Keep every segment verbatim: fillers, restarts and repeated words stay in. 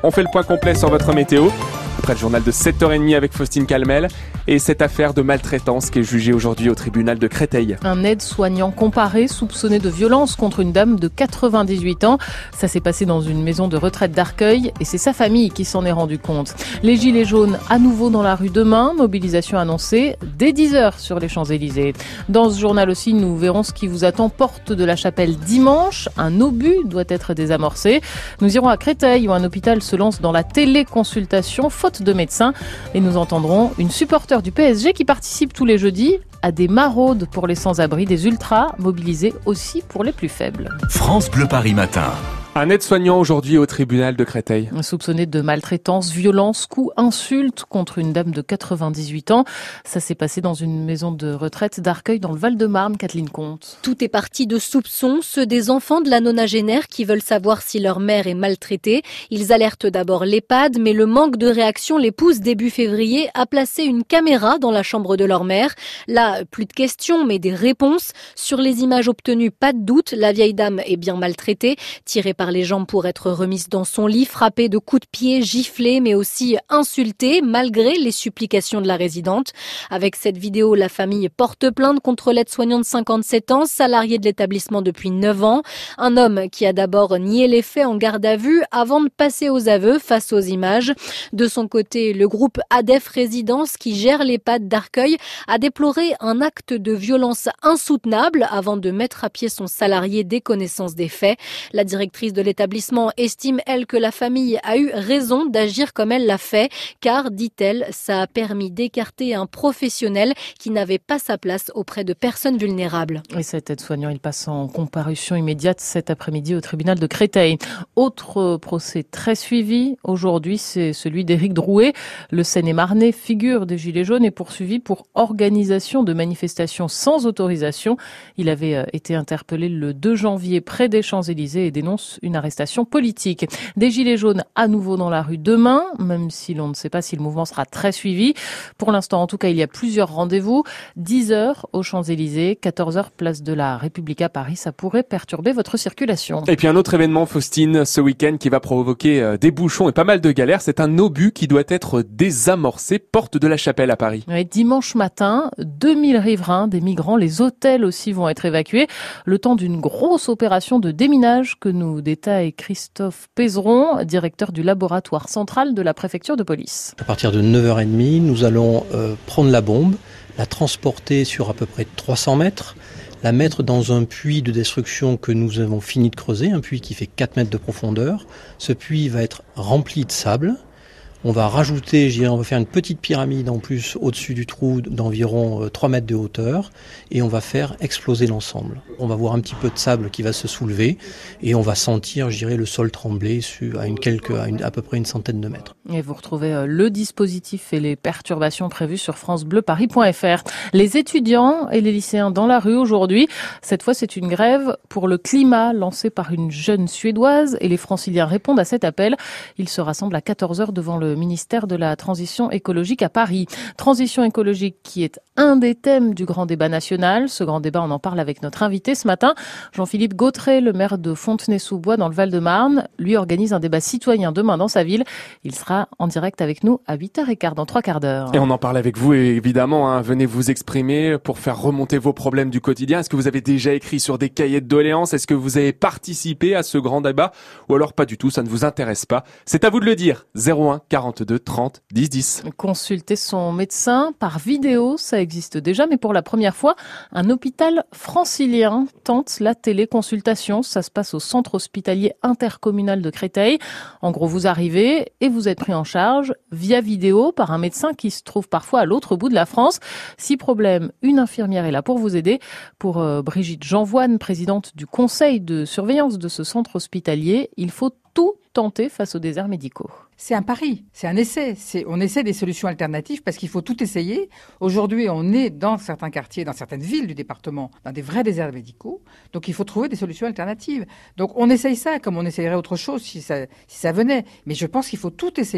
On fait le point complet sur votre météo. Après le journal de sept heures trente avec Faustine Calmel et cette affaire de maltraitance qui est jugée aujourd'hui au tribunal de Créteil. Un aide-soignant comparé soupçonné de violence contre une dame de quatre-vingt-dix-huit ans. Ça s'est passé dans une maison de retraite d'Arcueil et c'est sa famille qui s'en est rendu compte. Les gilets jaunes à nouveau dans la rue demain. Mobilisation annoncée dès dix heures sur les Champs-Élysées. Dans ce journal aussi, nous verrons ce qui vous attend porte de la Chapelle dimanche. Un obus doit être désamorcé. Nous irons à Créteil où un hôpital se lance dans la téléconsultation faute de médecins et nous entendrons une supporter du P S G qui participe tous les jeudis à des maraudes pour les sans-abri, des ultras mobilisés aussi pour les plus faibles. France Bleu Paris Matin. Un aide-soignant aujourd'hui au tribunal de Créteil. Soupçonné de maltraitance, violence, coups, insultes contre une dame de quatre-vingt-dix-huit ans. Ça s'est passé dans une maison de retraite d'Arcueil dans le Val-de-Marne, Kathleen Comte. Tout est parti de soupçons, ceux des enfants de la nonagénaire qui veulent savoir si leur mère est maltraitée. Ils alertent d'abord l'EHPAD, mais le manque de réaction les pousse début février à placer une caméra dans la chambre de leur mère. Là, plus de questions, mais des réponses. Sur les images obtenues, pas de doute, la vieille dame est bien maltraitée, tirée par par les jambes pour être remise dans son lit, frappée de coups de pied, giflée, mais aussi insultée, malgré les supplications de la résidente. Avec cette vidéo, la famille porte plainte contre l'aide-soignant de cinquante-sept ans, salarié de l'établissement depuis neuf ans. Un homme qui a d'abord nié les faits en garde à vue avant de passer aux aveux face aux images. De son côté, le groupe A D E F Résidence, qui gère l'EHPAD d'Arcueil, a déploré un acte de violence insoutenable avant de mettre à pied son salarié dès connaissance des faits. La directrice de l'établissement estime, elle, que la famille a eu raison d'agir comme elle l'a fait, car, dit-elle, ça a permis d'écarter un professionnel qui n'avait pas sa place auprès de personnes vulnérables. Et cet aide-soignant, il passe en comparution immédiate cet après-midi au tribunal de Créteil. Autre procès très suivi aujourd'hui, c'est celui d'Éric Drouet. Le Seine-et-Marnais, figure des Gilets jaunes, est poursuivi pour organisation de manifestations sans autorisation. Il avait été interpellé le deux janvier près des Champs-Élysées et dénonce une arrestation politique. Des Gilets jaunes à nouveau dans la rue demain, même si l'on ne sait pas si le mouvement sera très suivi. Pour l'instant, en tout cas, il y a plusieurs rendez-vous. dix heures aux Champs-Élysées, quatorze heures place de la République à Paris. Ça pourrait perturber votre circulation. Et puis un autre événement, Faustine, ce week-end qui va provoquer des bouchons et pas mal de galères. C'est un obus qui doit être désamorcé, porte de la Chapelle à Paris. Oui, dimanche matin, deux mille riverains, des migrants, les hôtels aussi vont être évacués. Le temps d'une grosse opération de déminage que nous détaille Christophe Pézeron, directeur du laboratoire central de la préfecture de police. À partir de neuf heures trente, nous allons euh, prendre la bombe, la transporter sur à peu près trois cents mètres, la mettre dans un puits de destruction que nous avons fini de creuser, un puits qui fait quatre mètres de profondeur. Ce puits va être rempli de sable. On va rajouter, je dirais, on va faire une petite pyramide en plus au-dessus du trou d'environ trois mètres de hauteur et on va faire exploser l'ensemble. On va voir un petit peu de sable qui va se soulever et on va sentir, je dirais, le sol trembler à, une quelque, à, une, à peu près une centaine de mètres. Et vous retrouvez le dispositif et les perturbations prévues sur francebleuparis point f r. Les étudiants et les lycéens dans la rue aujourd'hui. Cette fois, c'est une grève pour le climat lancée par une jeune Suédoise et les franciliens répondent à cet appel. Ils se rassemblent à quatorze heures devant le ministère de la Transition écologique à Paris. Transition écologique qui est un des thèmes du grand débat national. Ce grand débat, on en parle avec notre invité ce matin, Jean-Philippe Gautret, le maire de Fontenay-sous-Bois dans le Val-de-Marne. Lui organise un débat citoyen demain dans sa ville. Il sera en direct avec nous à huit heures quinze dans trois quarts d'heure. Et on en parle avec vous évidemment, hein. Venez vous exprimer pour faire remonter vos problèmes du quotidien. Est-ce que vous avez déjà écrit sur des cahiers de doléances? Est-ce que vous avez participé à ce grand débat? Ou alors pas du tout, ça ne vous intéresse pas? C'est à vous de le dire. zéro un quarante-deux trente dix dix. Consulter son médecin par vidéo, ça existe déjà, mais pour la première fois, un hôpital francilien tente la téléconsultation. Ça se passe au centre hospitalier intercommunal de Créteil. En gros, vous arrivez et vous êtes pris en charge via vidéo par un médecin qui se trouve parfois à l'autre bout de la France. Si problème, une infirmière est là pour vous aider. Pour euh, Brigitte Jeanvoine, présidente du conseil de surveillance de ce centre hospitalier, il faut tout tenter face aux déserts médicaux. C'est un pari, c'est un essai. C'est, on essaie des solutions alternatives parce qu'il faut tout essayer. Aujourd'hui, on est dans certains quartiers, dans certaines villes du département, dans des vrais déserts médicaux. Donc, il faut trouver des solutions alternatives. Donc, on essaye ça comme on essayerait autre chose si ça, si ça venait. Mais je pense qu'il faut tout essayer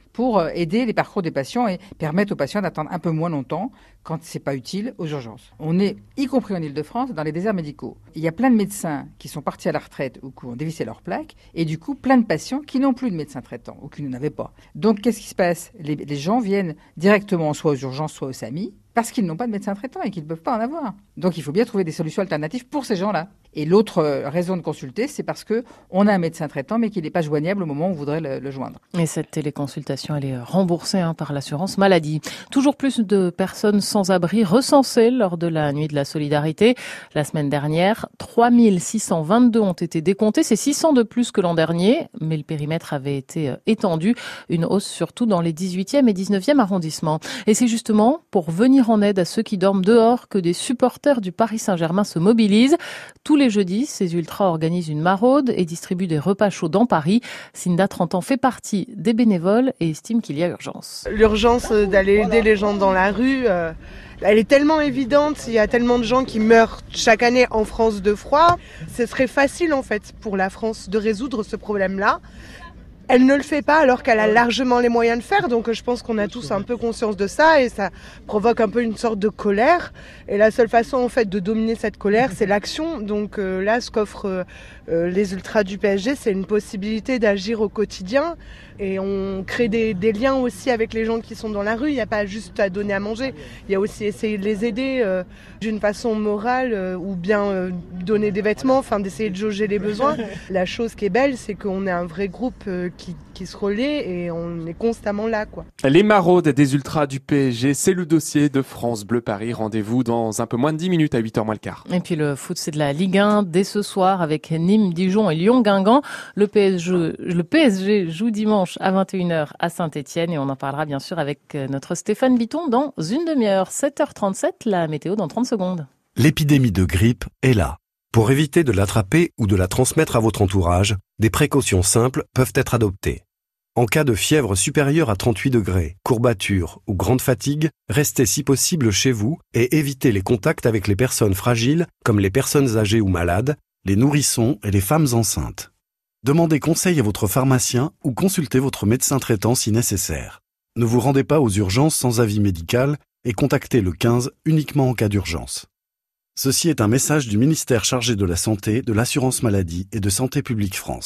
pour aider les parcours des patients et permettre aux patients d'attendre un peu moins longtemps quand c'est pas utile aux urgences. On est, y compris en Ile-de-France, dans les déserts médicaux. Il y a plein de médecins qui sont partis à la retraite ou qui ont dévissé leur plaque et du coup plein de patients qui n'ont plus de médecin traitant ou qui n'en avaient pas. Donc qu'est-ce qui se passe ? les, les gens viennent directement soit aux urgences, soit au S A M I parce qu'ils n'ont pas de médecin traitant et qu'ils ne peuvent pas en avoir. Donc il faut bien trouver des solutions alternatives pour ces gens-là. Et l'autre raison de consulter, c'est parce qu'on a un médecin traitant mais qu'il n'est pas joignable au moment où on voudrait le, le joindre. Et cette téléconsultation, elle est remboursée hein, par l'assurance maladie. Toujours plus de personnes sans abri recensées lors de la nuit de la solidarité. La semaine dernière, trois mille six cent vingt-deux ont été décomptés. C'est six cents de plus que l'an dernier, mais le périmètre avait été étendu. Une hausse surtout dans les dix-huitième et dix-neuvième arrondissements. Et c'est justement pour venir en aide à ceux qui dorment dehors que des supporters du Paris Saint-Germain se mobilisent. Tous les jeudis, ces ultras organisent une maraude et distribuent des repas chauds dans Paris. Cinda, trente ans, fait partie des bénévoles et estime qu'il y a urgence. L'urgence d'aller aider les gens dans la rue, euh, elle est tellement évidente. Il y a tellement de gens qui meurent chaque année en France de froid. Ce serait facile en fait pour la France de résoudre ce problème-là. Elle ne le fait pas alors qu'elle a largement les moyens de le faire, donc je pense qu'on a tous un peu conscience de ça et ça provoque un peu une sorte de colère. Et la seule façon en fait de dominer cette colère, c'est l'action. Donc euh, là, ce qu'offrent euh, les ultras du P S G, c'est une possibilité d'agir au quotidien et on crée des, des liens aussi avec les gens qui sont dans la rue. Il n'y a pas juste à donner à manger, il y a aussi essayer de les aider euh, d'une façon morale euh, ou bien euh, donner des vêtements, enfin d'essayer de jauger les besoins. La chose qui est belle, c'est qu'on est un vrai groupe euh, Qui, qui se relaie et on est constamment là, quoi. Les maraudes des ultras du P S G, c'est le dossier de France Bleu Paris. Rendez-vous dans un peu moins de dix minutes à huit heures moins le quart. Et puis le foot, c'est de la Ligue un dès ce soir avec Nîmes, Dijon et Lyon-Guingamp. Le P S G, le P S G joue dimanche à vingt et une heures à Saint-Etienne et on en parlera bien sûr avec notre Stéphane Bitton dans une demi-heure. sept heures trente-sept, la météo dans trente secondes. L'épidémie de grippe est là. Pour éviter de l'attraper ou de la transmettre à votre entourage, des précautions simples peuvent être adoptées. En cas de fièvre supérieure à trente-huit degrés, courbature ou grande fatigue, restez si possible chez vous et évitez les contacts avec les personnes fragiles comme les personnes âgées ou malades, les nourrissons et les femmes enceintes. Demandez conseil à votre pharmacien ou consultez votre médecin traitant si nécessaire. Ne vous rendez pas aux urgences sans avis médical et contactez le quinze uniquement en cas d'urgence. Ceci est un message du ministère chargé de la Santé, de l'Assurance Maladie et de Santé Publique France.